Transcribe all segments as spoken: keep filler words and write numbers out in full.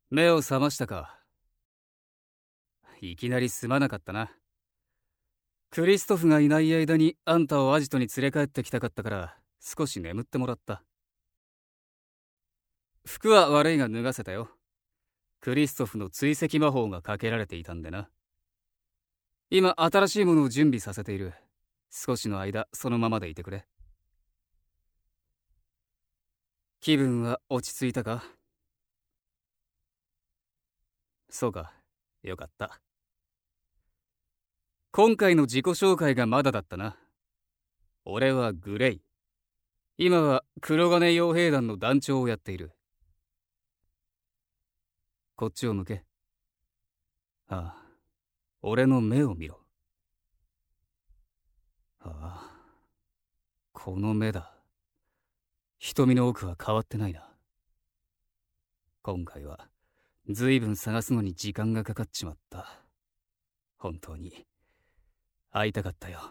目を覚ましたか。いきなりすまなかったな。クリストフがいない間にあんたをアジトに連れ帰ってきたかったから少し眠ってもらった。服は悪いが脱がせたよ。クリストフの追跡魔法がかけられていたんでな。今新しいものを準備させている。少しの間そのままでいてくれ。気分は落ち着いたか？そうか、よかった。今回の自己紹介がまだだったな。俺はグレイ。今は黒金傭兵団の団長をやっている。こっちを向け。ああ、俺の目を見ろ。ああ、この目だ。瞳の奥は変わってないな。今回は随分探すのに時間がかかっちまった。本当に会いたかったよ。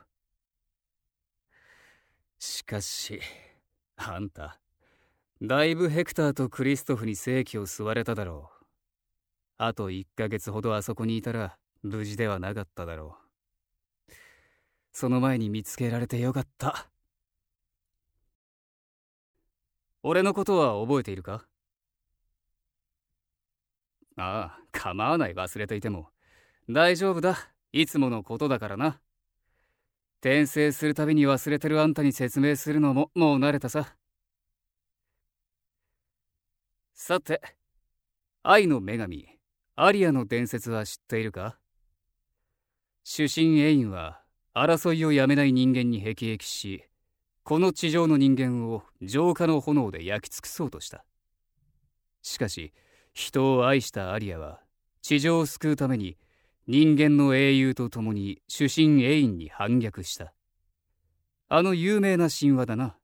しかしあんただいぶヘクターとクリストフに正気を吸われただろう。あといっかげつほどあそこにいたら無事ではなかっただろう。その前に見つけられてよかった。俺のことは覚えているか？ああ、構わない。忘れていても大丈夫だ。いつものことだからな。転生するたびに忘れてるあんたに説明するのももう慣れたさ。さて、愛の女神アリアの伝説は知っているか？主神エインは争いをやめない人間に辟易し、この地上の人間を浄化の炎で焼き尽くそうとした。しかし人を愛したアリアは地上を救うために人間の英雄と共に主神エインに反逆した。あの有名な神話だな。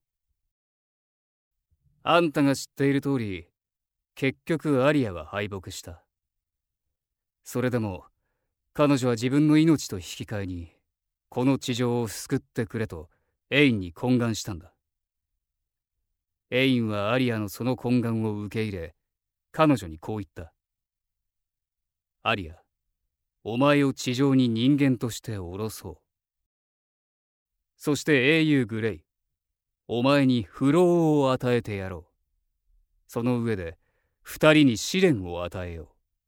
あんたが知っている通り、結局アリアは敗北した。それでも彼女は自分の命と引き換えにこの地上を救ってくれとエインに懇願したんだ。エインはアリアのその懇願を受け入れ、彼女にこう言った。アリア、お前を地上に人間として降ろそう。そして英雄グレイ、お前に不老を与えてやろう。その上で二人に試練を与えよう。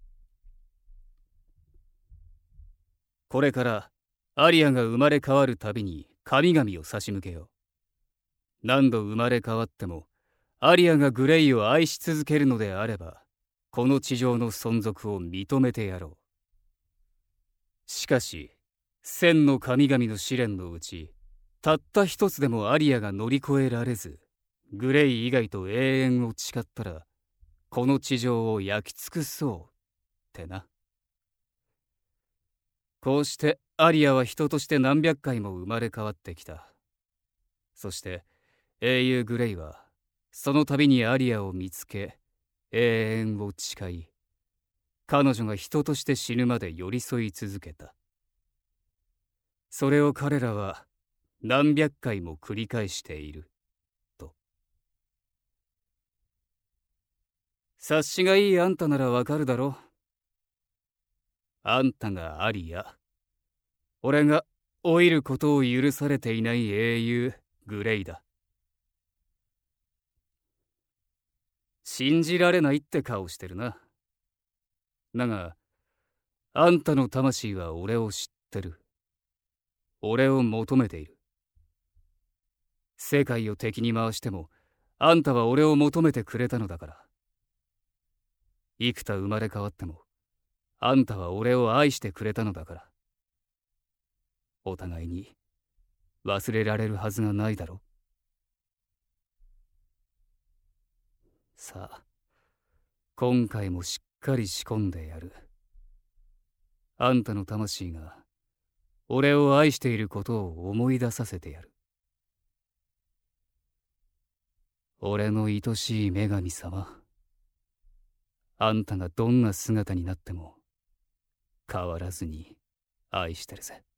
これからアリアが生まれ変わるたびに神々を差し向けよう。何度生まれ変わってもアリアがグレイを愛し続けるのであれば、この地上の存続を認めてやろう。しかし千の神々の試練のうちたった一つでもアリアが乗り越えられず、グレイ以外と永遠を誓ったら、この地上を焼き尽くそうってな。こうしてアリアは人として何百回も生まれ変わってきた。そして英雄グレイはその度にアリアを見つけ、永遠を誓い、彼女が人として死ぬまで寄り添い続けた。それを彼らは何百回も繰り返していると。察しがいいあんたならわかるだろう。あんたがアリア、俺が老いることを許されていない英雄グレイだ。信じられないって顔してるな。だがあんたの魂は俺を知ってる。俺を求めている。世界を敵に回してもあんたは俺を求めてくれたのだから。幾多生まれ変わってもあんたは俺を愛してくれたのだから。お互いに忘れられるはずがないだろ。さあ、今回もしっかり仕込んでやる。あんたの魂が俺を愛していることを思い出させてやる。俺の愛しい女神様、あんたがどんな姿になっても変わらずに愛してるぜ。